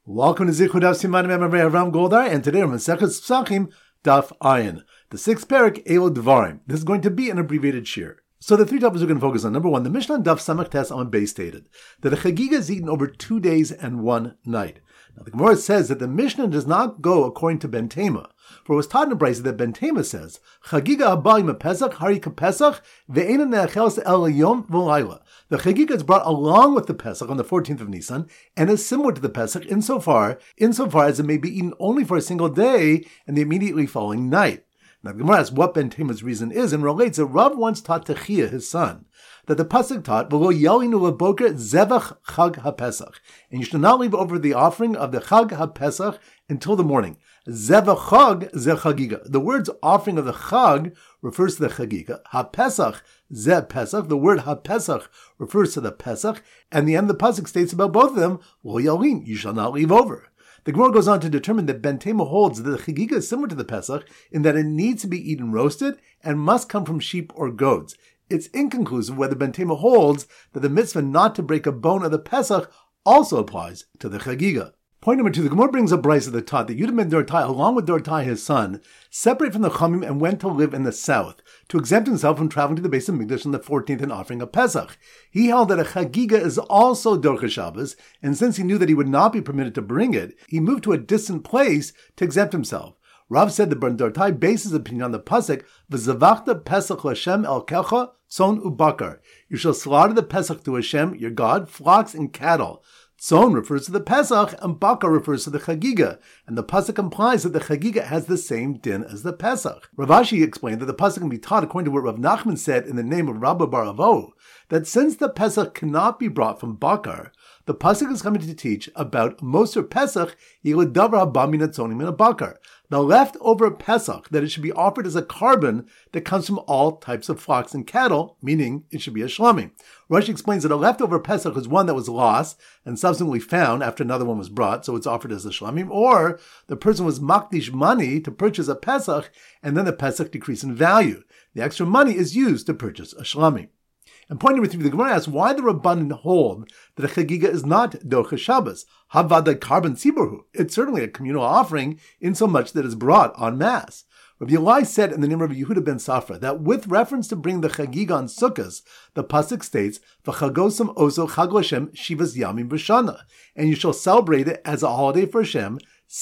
Welcome to Zichud Daf Siman Mem Avraham Goldar, and today we're on Maseches Pesachim Daf Ayin, the sixth parak Elo Dvarim. This is going to be an abbreviated shir. So the three topics we're going to focus on. Number one, the Mishnah Daf Samach Tes on base stated that a chagiga is eaten over 2 days and 1 night. Now the Gemara says that the Mishnah does not go according to Ben Tema, for it was taught in the Brisa that Ben Tema says chagiga habayim Pesach hari kapesach ve'ena ne'achelos el yom v'layla. The chagiga is brought along with the Pesach on the 14th of Nisan and is similar to the Pesach insofar as it may be eaten only for a single day and the immediately following night. Now the Gemara asks what Ben Tema's reason is and relates that Rav once taught Techia, his son, that the pasuk taught v'lo yalinu leboker zevach chag haPesach, and you should not leave over the offering of the chag haPesach until the morning. Zevach chag ze chagiga. The words offering of the chag refers to the chagiga. HaPesach ze Pesach. The word HaPesach refers to the Pesach, and the end of the pasuk states about both of them, lo yalin, you shall not leave over. The Gemara goes on to determine that Ben Tema holds that the chagiga is similar to the Pesach in that it needs to be eaten roasted and must come from sheep or goats. It's inconclusive whether Ben Tema holds that the mitzvah not to break a bone of the Pesach also applies to the chagiga. Point number two, the Gemara brings a brisa that taught that Yudah ben Dortai, along with Dortai his son, separated from the Chamim and went to live in the south to exempt himself from traveling to the base of Mikdash on the 14th and offering a Pesach. He held that a chagiga is also Dorcha Shabbos, and since he knew that he would not be permitted to bring it, he moved to a distant place to exempt himself. Rav said that Ben Dortai based his opinion on the pasuk V'zavachta Pesach l'Hashem el kecha tzon ubakar. You shall slaughter the Pesach to Hashem, your God, flocks and cattle. Tzon refers to the Pesach, and Bakar refers to the Chagiga, and the pasuk implies that the Chagiga has the same din as the Pesach. Rav Ashi explained that the pasuk can be taught according to what Rav Nachman said in the name of Rabba bar Avo, that since the Pesach cannot be brought from Bakar, the pasuk is coming to teach about Moser Pesach yiledavar haba min hatzonim min Bakar, the leftover Pesach, that it should be offered as a carbon that comes from all types of flocks and cattle, meaning it should be a shlamim. Rashi explains that a leftover Pesach is one that was lost and subsequently found after another one was brought, so it's offered as a shlamim, or the person was makdish money to purchase a Pesach, and then the Pesach decreased in value. The extra money is used to purchase a shlamim. And point number three, the Gemara asks why the Rabbanan hold that a chagiga is not Dorcha Shabbos. Havada carbon tzibur. It's certainly a communal offering in so much that is brought en masse. Rabbi Yelai said in the name of Yehuda ben Safra that with reference to bring the chagiga on Sukkot, the pasuk states, "V'chagosam oso chag l'Hashem shivas yamim b'shana," and you shall celebrate it as a holiday for Hashem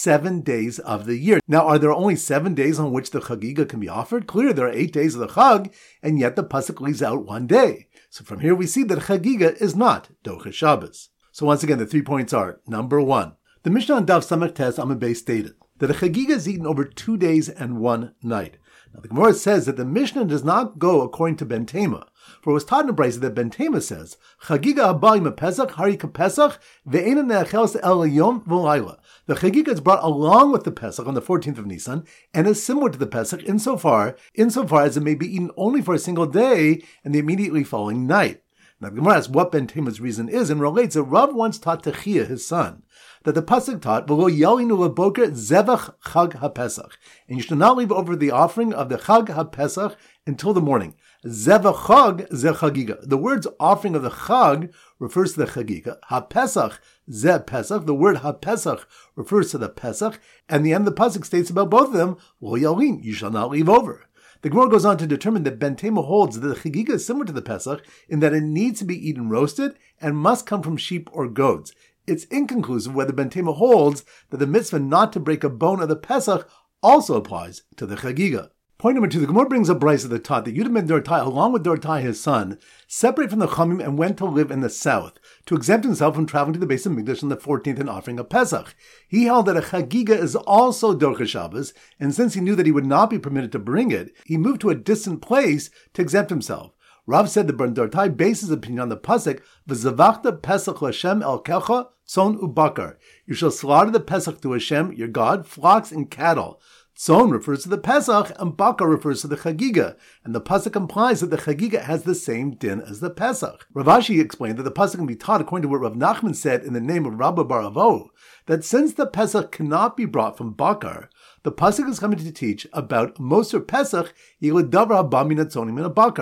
7 days of the year. Now, are there only 7 days on which the chagiga can be offered? Clearly, there are 8 days of the chag, and yet the pasuk leaves out 1 day. So from here we see that chagiga is not Dorcha Shabbos. So once again, the 3 points are, number one, the Mishnah on Daf Samach Tes Amud Beis stated that a chagiga is eaten over 2 days and 1 night. Now the Gemara says that the Mishnah does not go according to Ben Tema, for it was taught in the Brisa that Ben Tema says chagiga habayim Pesach hari kapesach ve'ena ne'achelos el yom v'layla. The chagiga is brought along with the Pesach on the 14th of Nisan and is similar to the Pesach insofar as it may be eaten only for a single day and the immediately following night. Now the Gemara asks what Ben Tema's reason is and relates that Rav once taught Techia, his son, that the pasuk taught v'lo yalinu leboker zevach chag haPesach, and you should not leave over the offering of the chag haPesach until the morning. Zevach chag ze chagiga. The words offering of the chag refers to the chagiga. HaPesach ze Pesach. The word HaPesach refers to the Pesach, and the end of the pasuk states about both of them, lo yalin, you shall not leave over. The Gemara goes on to determine that Ben Tema holds that the chagiga is similar to the Pesach in that it needs to be eaten roasted and must come from sheep or goats. It's inconclusive whether Ben Tema holds that the mitzvah not to break a bone of the Pesach also applies to the chagiga. Point number two, the Gemara brings a brisa that taught that Yudah ben Dortai, along with Dortai his son, separated from the Chamim and went to live in the south to exempt himself from traveling to the base of Mikdash on the 14th and offering a Pesach. He held that a chagiga is also Dorcha Shabbos, and since he knew that he would not be permitted to bring it, he moved to a distant place to exempt himself. Rav said that Ben Dortai based his opinion on the pasuk V'zavachta Pesach l'Hashem el kecha tzon ubakar. You shall slaughter the Pesach to Hashem, your God, flocks and cattle. Tzon refers to the Pesach, and Bakar refers to the Chagiga, and the pasuk implies that the Chagiga has the same din as the Pesach. Rav Ashi explained that the pasuk can be taught according to what Rav Nachman said in the name of Rabba bar Avo, that since the Pesach cannot be brought from Bakar, the pasuk is coming to teach about Moser Pesach yiledavar haba min hatzonim min Bakar,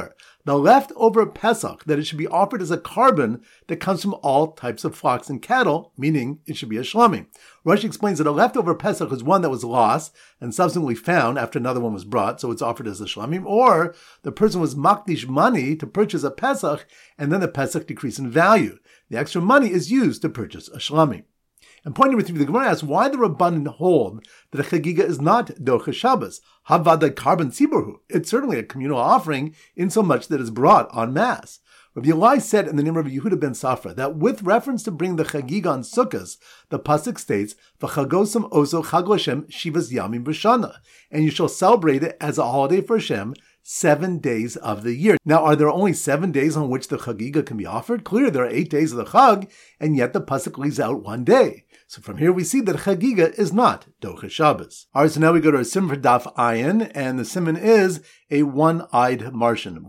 the leftover Pesach, that it should be offered as a carbon that comes from all types of flocks and cattle, meaning it should be a shlamim. Rashi explains that a leftover Pesach is one that was lost and subsequently found after another one was brought, so it's offered as a shlamim, or the person was makdish money to purchase a Pesach, and then the Pesach decreased in value. The extra money is used to purchase a shlamim. And point number 3, the Gemara asks why the Rabbanan hold that a chagiga is not docha Shabbos. Havada carbon tziburhu. It's certainly a communal offering in so much that is brought en masse. Rabbi Elai said in the name of Yehuda ben Safra that with reference to bring the chagiga on Sukkos, the pasuk states, "V'chagosam oso chag l'Hashem shivas yamim b'shana," and you shall celebrate it as a holiday for Hashem 7 days of the year. Now, are there only 7 days on which the chagiga can be offered? Clearly, there are 8 days of the chag, and yet the pasuk leaves out 1 day. So from here we see that chagiga is not docha Shabbos. All right, so now we go to our simon for daf ayin, and the simon is a one-eyed Martian.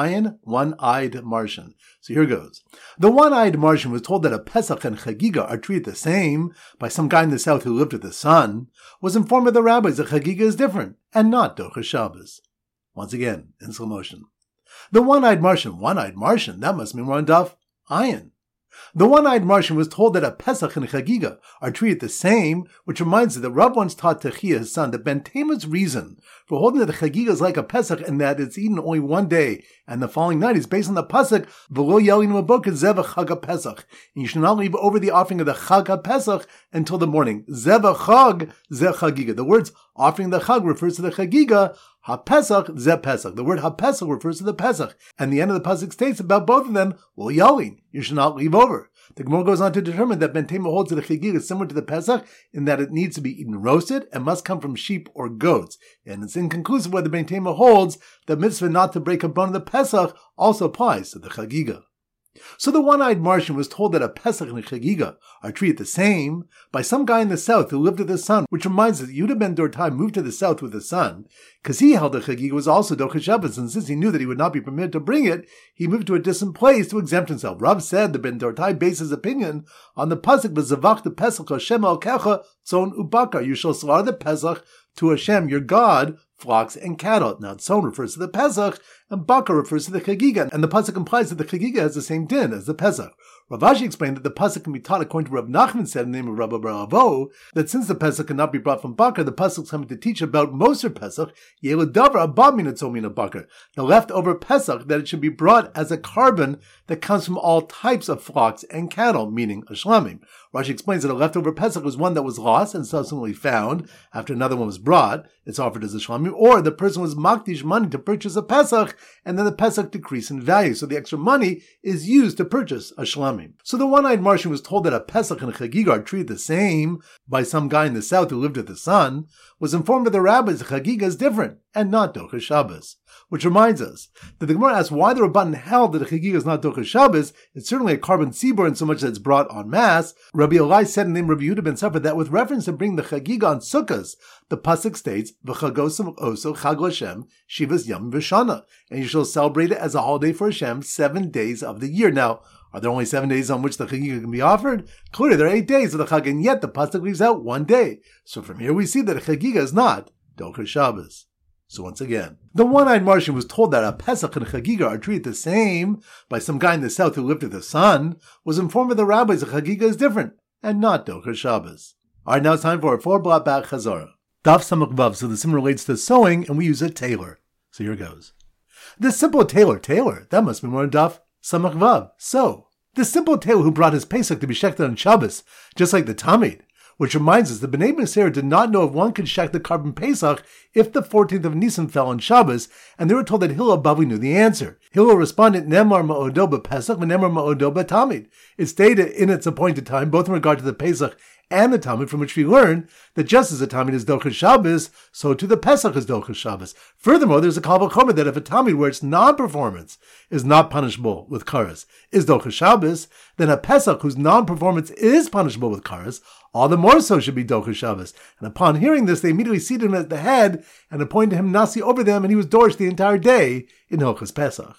One-eyed Martian. So here goes. The one-eyed Martian was told that a Pesach and chagiga are treated the same by some guy in the south who lived with the sun, was informed by the rabbis that chagiga is different and not docha Shabbos. Once again, in slow motion. The one-eyed Martian, that must mean we're on daf ayin. The one-eyed Martian was told that a Pesach and a Chagiga are treated the same, which reminds us that Rav once taught Techia, his son, that Ben Tema's reason for holding that a Chagiga is like a Pesach and that it's eaten only 1 day and the following night is based on the pasuk V'lo yelinu b'boker zeh v'chag Pesach, and you should not leave over the offering of the Chag Pesach until the morning. Zeh v'chag zeh Chagiga. The words offering the Chag refers to the Chagiga. Ha-Pesach, Zeh Pesach. The word Ha-Pesach refers to the Pesach. And the end of the Pasuk states about both of them, well, yalin, you should not leave over. The Gemara goes on to determine that Ben Tema holds that the Chagiga is similar to the Pesach in that it needs to be eaten roasted and must come from sheep or goats. And it's inconclusive whether Ben Tema holds that mitzvah not to break a bone of the Pesach also applies to the Chagiga. So the one-eyed Martian was told that a Pesach and a Chagiga are treated the same by some guy in the south who lived with the sun, which reminds us that Yehuda ben Dortai moved to the south with the sun, because he held that Chagiga was also docha Shabbos, and since he knew that he would not be permitted to bring it, he moved to a distant place to exempt himself. Rav said that Ben Dortai based his opinion on the pasuk V'zavach the Pesach Hashem al kecha tzon ubakar. You shall slaughter the Pesach to Hashem, your God, flocks and cattle. Now, tzon refers to the Pesach, and bakar refers to the Chagiga, and the pasuk implies that the Chagiga has the same din as the Pesach. Rav Ashi explained that the pasuk can be taught according to Rav Nachman said in the name of Rabbi Baravo, that since the Pesach cannot be brought from bakar, the pasuk is coming to teach about Moser Pesach, Yehudavar abab min atzomina bakar, the leftover Pesach, that it should be brought as a carbon that comes from all types of flocks and cattle, meaning a shlamim. Rashi explains that a leftover Pesach was one that was lost and subsequently found after another one was brought. It's offered as a shlamim, or the person was makdish money to purchase a Pesach, and then the Pesach decreased in value, so the extra money is used to purchase a shlamim. So the one-eyed Martian was told that a Pesach and a Chagiga are treated the same by some guy in the south who lived with the sun, was informed by the rabbis that Chagiga is different and not docha Shabbos. Which reminds us that the Gemara asks why the Rabbanan held that a Chagiga is not docha Shabbos. It's certainly a carbon tzibur in so much that it's brought en masse. Rabbi Elai said in the name of Rabbi Yehuda ben Safra that with reference to bring the Chagiga on Sukkos, the pasuk states V'chagosam oso chag l'Hashem shivas yamim v'shana, and you shall celebrate it as a holiday for Hashem 7 days of the year. Now, are there only 7 days on which the Chagiga can be offered? Clearly, there are 8 days of the Chag, and yet the pasuk leaves out 1 day. So from here we see that a Chagiga is not docha Shabbos. So once again, the one-eyed Martian was told that a Pesach and a Chagiga are treated the same by some guy in the south who lived with the sun, was informed by the rabbis that Chagiga is different and not docha Shabbos. All right, now it's time for a 4-block back Chazorah. Daf Samach Vav, so the sim relates to sewing, and we use a tailor. So here goes. This simple tailor, that must be more than Daf Samach Vav, so. The simple tailor who brought his Pesach to be shechted on Shabbos, just like the Tamid, which reminds us that Bnei B'Sera did not know if one could shecht the carbon Pesach if the 14th of Nisan fell on Shabbos, and they were told that Hillel Bavli knew the answer. Hillel responded, Nemar ma'odo b'Pesach v'nemar ma'odo b'Tamid. It stated in its appointed time, both in regard to the Pesach and the Tamid, from which we learn that just as the Tamid is docha Shabbos, so too the Pesach is docha Shabbos. Furthermore, there's a kal v'chomer that if a Tamid where its non-performance is not punishable with karas is docha Shabbos, then a Pesach whose non-performance is punishable with karas, all the more so should be docha Shabbos. And upon hearing this, they immediately seated him at the head and appointed him nasi over them, and he was dorish the entire day in Hilchos Pesach.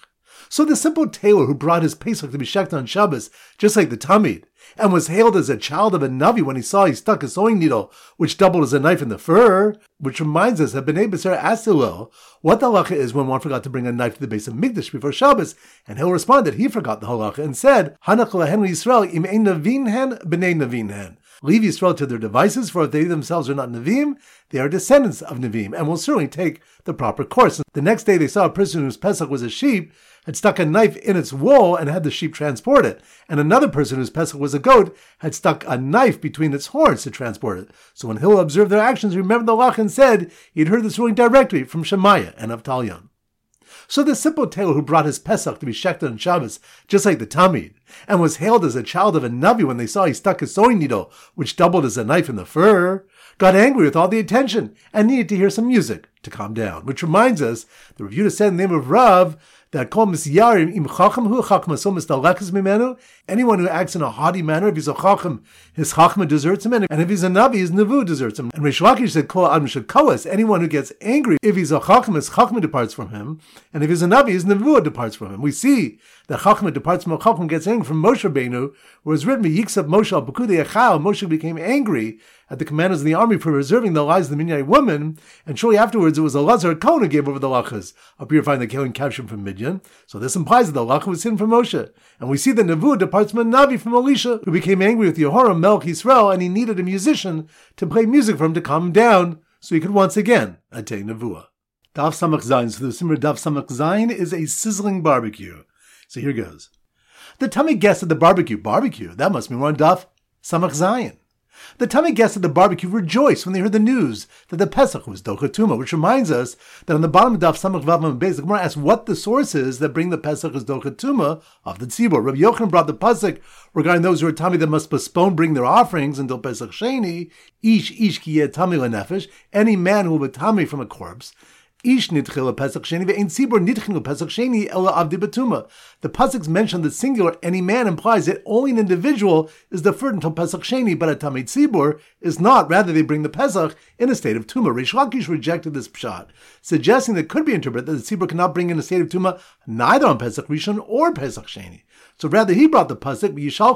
So the simple tailor who brought his Pesach to be shechted on Shabbos, just like the Tamid, and was hailed as a child of a Navi when he saw he stuck a sewing needle, which doubled as a knife in the fur, which reminds us that B'nai B'Israel asked Hillel what the halacha is when one forgot to bring a knife to the base of Mikdash before Shabbos, and Hillel responded that he forgot the halacha and said, Hanach lehen Yisrael im ein navin hen b'nei navin hen. Leave Yisrael to their devices, for if they themselves are not Navim, they are descendants of Navim, and will certainly take the proper course. The next day they saw a person whose Pesach was a sheep, had stuck a knife in its wool and had the sheep transport it. And another person whose Pesach was a goat had stuck a knife between its horns to transport it. So when Hillel observed their actions, he remembered the Lach and said he'd heard this ruling directly from Shemaiah and Avtalyon. So the simple tailor who brought his Pesach to be shechted on Shabbos, just like the Tamid, and was hailed as a child of a Navi when they saw he stuck a sewing needle, which doubled as a knife in the fur, got angry with all the attention and needed to hear some music to calm down. Which reminds us, the Review said in the name of Rav, that kol misyarim im chacham hu chachma so mistalekes mimenu. Anyone who acts in a haughty manner, if he's a chacham, his chachma deserts him, and if he's a navi, his nevu deserts him. And Reish Lakish said kol adam shekoas. Anyone who gets angry, if he's a chacham, his chachma departs from him, and if he's a navi, his nevu departs from him. We see that chachma departs from a chacham, gets angry from Moshe Rabbeinu, where it's written Yiksab Moshe al Pekudei Echal. Moshe became angry at the commanders of the army for preserving the lives of the Midianite women, and shortly afterwards it was Elazar Kohen who gave over the lachas of purifying the killing captured from Midian. So this implies that the lacha was hidden from Moshe. And we see that Nevuah departs from a Navi, from Elisha, who became angry with Yehoram Melech Yisrael, and he needed a musician to play music for him to calm him down, so he could once again attain Nevuah. Daf Samach Zayin. So the Simmer Daf Samach Zayin is a sizzling barbecue. So here goes. The tummy guests at the barbecue, that must mean we're on Daf Samach Zayin. The tummy guests at the barbecue rejoiced when they heard the news that the Pesach was Docha Tuma, which reminds us that on the bottom of Daf Samach Vav Mem Beis, the Gemara asks what the source is that bring the Pesach as Docha Tuma of the Tzibur. Rabbi Yochanan brought the pasuk regarding those who are tummy that must postpone bringing their offerings until Pesach Sheni. Ish ki yeh tummy lenefesh. Any man who will be tummy from a corpse. Ish nitchil Pesach Sheni ve'ein tzibur nitchil Pesach Sheni ela avdi betuma. The pasuk's mention the singular any man implies that only an individual is deferred until Pesach Sheni, but a tamei tzibur is not. Rather, they bring the Pesach in a state of tuma. Reish Lakish rejected this pshat, suggesting that it could be interpreted that the tzibur cannot bring in a state of tuma neither on Pesach Rishon or Pesach Sheni. So rather, he brought the pasuk,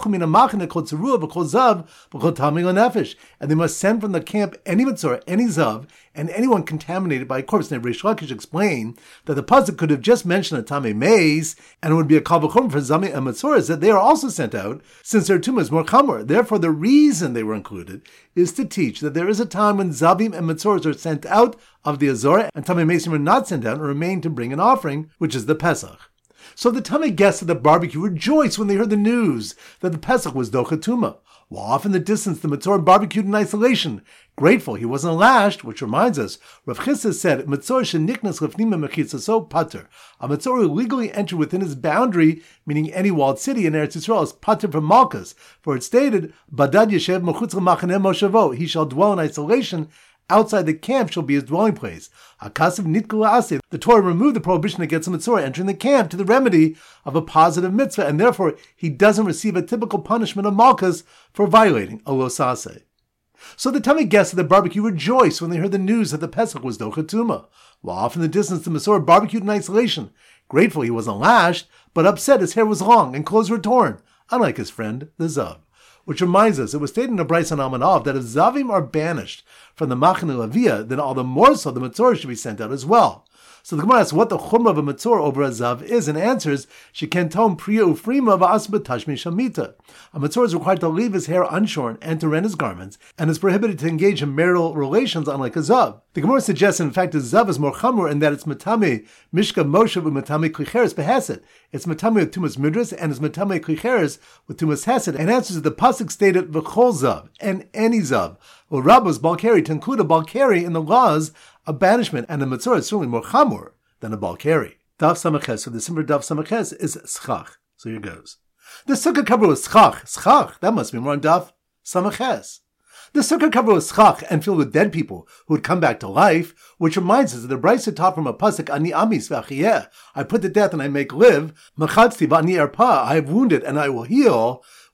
and they must send from the camp any mitzvah, any zav, and anyone contaminated by a corpse. And Reish Lakish explained that the pasuk could have just mentioned a tamei maze, and it would be a kal v'chomer for zami and mitzoras that they are also sent out, since their tumah is more chamor. Therefore, the reason they were included is to teach that there is a time when zavim and mitzoras are sent out of the azor, and tamei mazim are not sent out and remain to bring an offering, which is the Pesach. So the tummy guests at the barbecue rejoiced when they heard the news that the Pesach was Docha Tuma. While off in the distance, the Matzor barbecued in isolation, grateful he wasn't lashed, which reminds us, Rav Chisda said, Matzor sheniknas lefnima mechitza so pater. A Matzor who legally entered within his boundary, meaning any walled city in Eretz Yisrael, is pater from Malchus, for it stated, Badad yeshev mechutz l'machaneh moshavo, he shall dwell in isolation, outside the camp shall be his dwelling place. Akasav nitkula ase. The Torah removed the prohibition against a mitzvah entering the camp to the remedy of a positive mitzvah, and therefore he doesn't receive a typical punishment of malchus for violating a losase. So the tummy guests at the barbecue rejoiced when they heard the news that the Pesach was Docha Tuma. While off in the distance, the Masorah barbecued in isolation, grateful he wasn't lashed, but upset his hair was long and clothes were torn, unlike his friend, the Zav. Which reminds us, it was stated in the Bryce on Amanav that if Zavim are banished from the Machane Leviah, then all the more so the Matzorah should be sent out as well. So the Gemara asks what the chumrah of a Matzorah over a Zav is, and answers, Shekentom priya ufrima v'asba tashmi shamita. A Matzorah is required to leave his hair unshorn and to rend his garments, and is prohibited to engage in marital relations unlike a Zav. The Gemara suggests, in fact, a Zav is more chamur in that it's matame mishka moshe v'matame klicheres beheset. It's matame with tumas midras, and it's matame klicheres with tumas hesed, and answers that the pasuk stated v'chol Zav, and any Zav. Well, Rabbos Balkari, to include a Balkari in the laws of banishment, and the Matzorah is certainly more chamur than a Balkari. Daf Samaches, so the Simmer Daf Samaches is schach. So here goes. The sukkah cover was schach. Schach, that must be more on Daf Samaches. The sukkah cover was schach and filled with dead people who would come back to life, which reminds us that the Brisa taught from a pasuk, Ani amis v'achiyeh, I put to death and I make live, machatzti v'ani erpa, I have wounded and I will heal.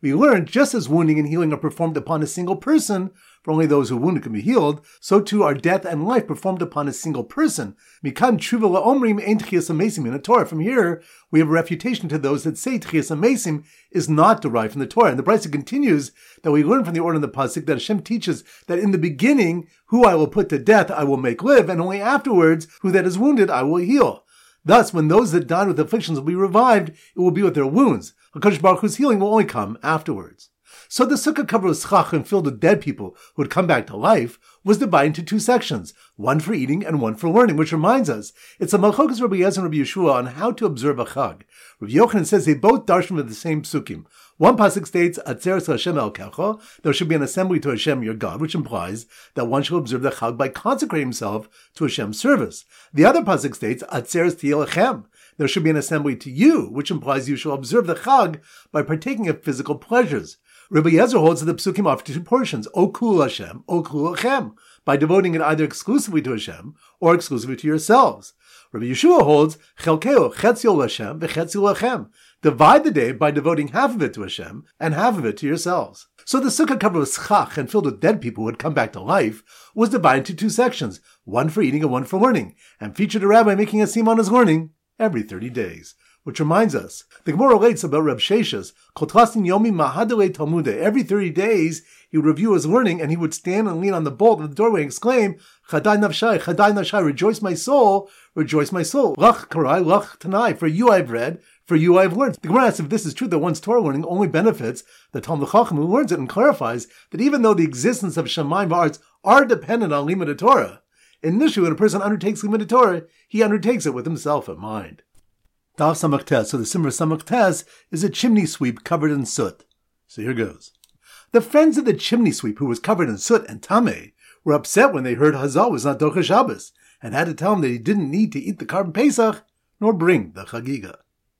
We learned just as wounding and healing are performed upon a single person, for only those who are wounded can be healed, so too are death and life performed upon a single person. Mikan tshuva la'omrim ein tchias hamesim in the Torah. From here, we have a refutation to those that say tchias hamesim is not derived from the Torah. And the Brisa continues that we learn from the order of the pasuk that Hashem teaches that in the beginning, who I will put to death, I will make live, and only afterwards, who that is wounded, I will heal. Thus, when those that died with afflictions will be revived, it will be with their wounds. HaKadosh Baruch Hu's healing will only come afterwards. So the sukkah covered with schach and filled with dead people who had come back to life was divided into two sections, one for eating and one for learning, which reminds us, it's a malchokas Rabbi Yezer and Rabbi Yeshua on how to observe a chag. Rabbi Yochanan says they both darshan with the same psukim. One pasuk states, Atzeres Hashem el kecha, there should be an assembly to Hashem your God, which implies that one shall observe the chag by consecrating himself to Hashem's service. The other pasuk states, Atzeres tiyeh lechem, there should be an assembly to you, which implies you shall observe the chag by partaking of physical pleasures. Rabbi Yezer holds that the psukim offer two portions, O kul Hashem, O kul Hashem, by devoting it either exclusively to Hashem or exclusively to yourselves. Rabbi Yeshua holds, Chelkeo, Chetzio Hashem, V'chetzio Lachem, divide the day by devoting half of it to Hashem and half of it to yourselves. So the sukkah covered with schach and filled with dead people who had come back to life was divided into two sections, one for eating and one for learning, and featured a rabbi making a sim on his learning every 30 days. Which reminds us, the Gemara relates about Reb Sheshes, Kotlasin Yomi Mahadele Talmude. Every 30 days, he would review his learning and he would stand and lean on the bolt of the doorway and exclaim, Chadai Nafshai, rejoice my soul, Lach Karai, Lach Tanai, for you I've read, for you I've learned. The Gemara asks if this is true, that one's Torah learning only benefits the Talmud Chacham who learns it, and clarifies that even though the existence of Shamayim V'Aretz are dependent on Limud Torah, initially when a person undertakes Limud Torah, he undertakes it with himself in mind. Daf Samach Tes. So the Simra Samach Tes is a chimney sweep covered in soot. So here goes. The friends of the chimney sweep who was covered in soot and tameh were upset when they heard Hazal was not Docha Shabbos and had to tell him that he didn't need to eat the Karban Pesach nor bring the Chagiga.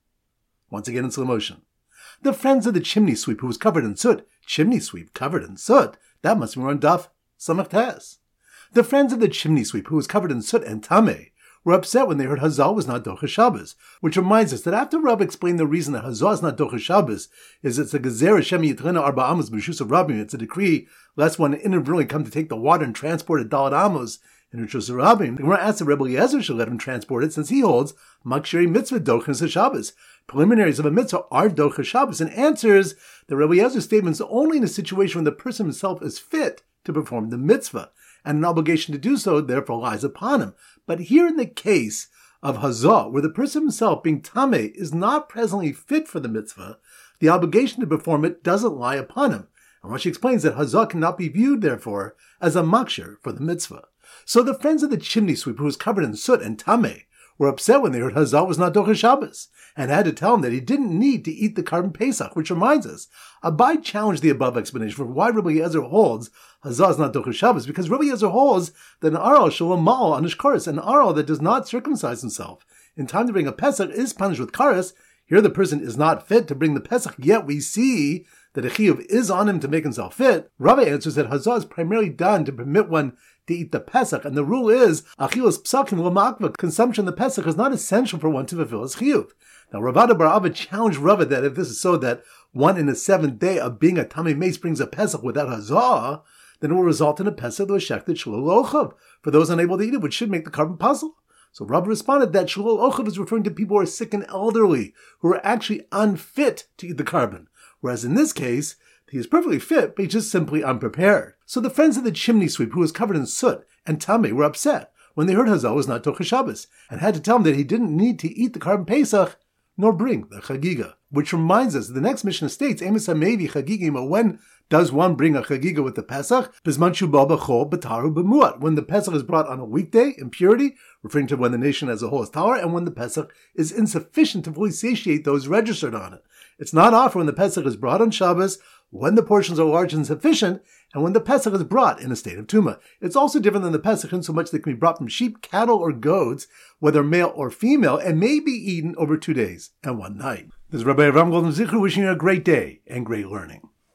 Once again in slow motion. The friends of the chimney sweep who was covered in soot, chimney sweep covered in soot, that must be on Daf Samach Tes. The friends of the chimney sweep who was covered in soot and tameh were upset when they heard Hazal was not Docha Shabbos, which reminds us that after Rav explained the reason that Hazal is not Docha Shabbos is it's a Gezer Hashem Yitrena Arba Amos B'Rishus of Rabbim. It's a decree lest one inadvertently come to take the water and transport a Dalet Amos in Rishus of Rabbim. The Gemara asks that Rebbe Eliezer should let him transport it since he holds Maksheri Mitzvah Docha Shabbos. Preliminaries of a mitzvah are Docha Shabbos, and answers that Rebbe Eliezer's statements only in a situation when the person himself is fit to perform the mitzvah, and an obligation to do so therefore lies upon him. But here in the case of Hazah, where the person himself, being Tameh, is not presently fit for the mitzvah, the obligation to perform it doesn't lie upon him. And Rashi explains that Hazah cannot be viewed, therefore, as a makshir for the mitzvah. So the friends of the chimney sweep, who was covered in soot and Tameh, were upset when they heard Hazal was not Docha Shabbos, and had to tell him that he didn't need to eat the Karban Pesach, which reminds us, Abai challenged the above explanation for why Rabbi Eliezer holds Hazal is not Docha Shabbos, because Rabbi Eliezer holds that an Aral shall mal on his kares, an Aral that does not circumcise himself in time to bring a Pesach is punished with kares. Here the person is not fit to bring the Pesach, yet we see that a chiyuv is on him to make himself fit. Rabbi answers that Hazal is primarily done to permit one to eat the Pesach, and the rule is achilas psakim l'makva. Consumption of the Pesach is not essential for one to fulfill his chiyuv. Now, Ravada bar Abba challenged Rava that if this is so that one in the seventh day of being a Tamei Mace brings a Pesach without Hazah, then it will result in a Pesach l'shechted shulul ochav for those unable to eat it, which should make the carbon puzzle. So Rava responded that shulul ochav is referring to people who are sick and elderly, who are actually unfit to eat the carbon, whereas in this case, he is perfectly fit, but he's just simply unprepared. So the friends of the chimney sweep, who was covered in soot and tameh, were upset when they heard Hazal was not Docha Shabbos, and had to tell him that he didn't need to eat the Karban Pesach nor bring the Chagiga. Which reminds us, the next Mishnah states, Emes HaMevi Chagigim, when does one bring a Chagiga with the Pesach? Bizman Shubal B'chol B'taru B'muat, when the Pesach is brought on a weekday in purity, referring to when the nation as a whole is tahor, and when the Pesach is insufficient to fully satiate those registered on it. It's not offered when the Pesach is brought on Shabbos, when the portions are large and sufficient, and when the Pesach is brought in a state of Tumah. It's also different than the Pesach in so much that it can be brought from sheep, cattle, or goats, whether male or female, and may be eaten over 2 days and 1 night. This is Rabbi Avram Golden Zichru wishing you a great day and great learning.